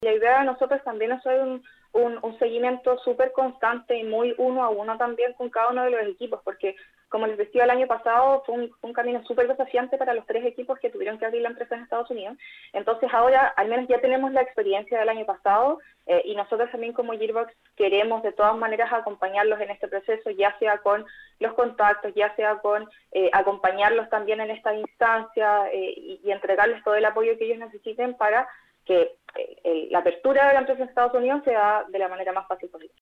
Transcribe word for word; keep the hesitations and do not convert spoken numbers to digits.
La idea de nosotros también es hacer un, un, un seguimiento súper constante y muy uno a uno también con cada uno de los equipos, porque como les decía, el año pasado fue un, un camino súper desafiante para los tres equipos que tuvieron que abrir la empresa en Estados Unidos. Entonces ahora al menos ya tenemos la experiencia del año pasado eh, y nosotros también como Gearbox queremos de todas maneras acompañarlos en este proceso, ya sea con los contactos, ya sea con eh, acompañarlos también en esta instancia eh, y, y entregarles todo el apoyo que ellos necesiten para que eh, la apertura de la empresa en Estados Unidos sea de la manera más fácil posible.